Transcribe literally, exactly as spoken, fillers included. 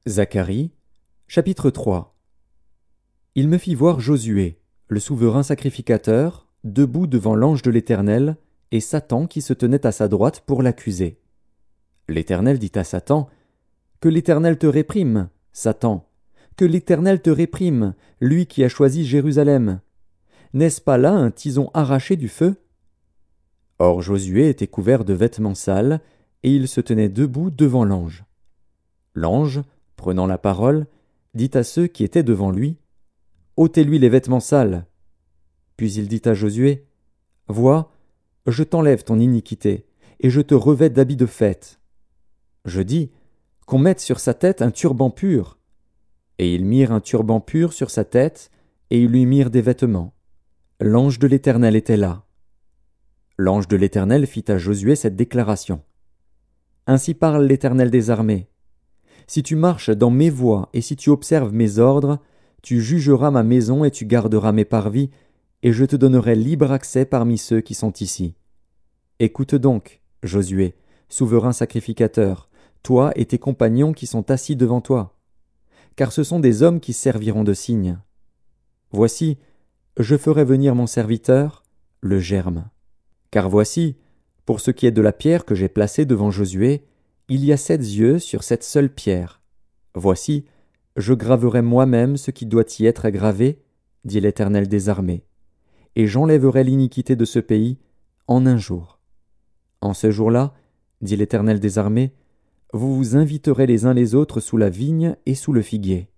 Zacharie, chapitre trois. Il me fit voir Josué, le souverain sacrificateur, debout devant l'ange de l'Éternel, et Satan qui se tenait à sa droite pour l'accuser. L'Éternel dit à Satan, « Que l'Éternel te réprime, Satan, que l'Éternel te réprime, lui qui a choisi Jérusalem. N'est-ce pas là un tison arraché du feu ?» Or Josué était couvert de vêtements sales, et il se tenait debout devant l'ange. L'ange, prenant la parole, dit à ceux qui étaient devant lui, « ôtez-lui les vêtements sales. » Puis il dit à Josué, « Vois, je t'enlève ton iniquité, et je te revêts d'habits de fête. » Je dis, « Qu'on mette sur sa tête un turban pur. » Et ils mirent un turban pur sur sa tête, et ils lui mirent des vêtements. L'ange de l'Éternel était là. L'ange de l'Éternel fit à Josué cette déclaration. « Ainsi parle l'Éternel des armées. Si tu marches dans mes voies et si tu observes mes ordres, tu jugeras ma maison et tu garderas mes parvis, et je te donnerai libre accès parmi ceux qui sont ici. Écoute donc, Josué, souverain sacrificateur, toi et tes compagnons qui sont assis devant toi, car ce sont des hommes qui serviront de signe. Voici, je ferai venir mon serviteur, le germe. Car voici, pour ce qui est de la pierre que j'ai placée devant Josué, il y a sept yeux sur cette seule pierre. Voici, je graverai moi-même ce qui doit y être gravé, dit l'Éternel des armées, et j'enlèverai l'iniquité de ce pays en un jour. En ce jour-là, dit l'Éternel des armées, vous vous inviterez les uns les autres sous la vigne et sous le figuier.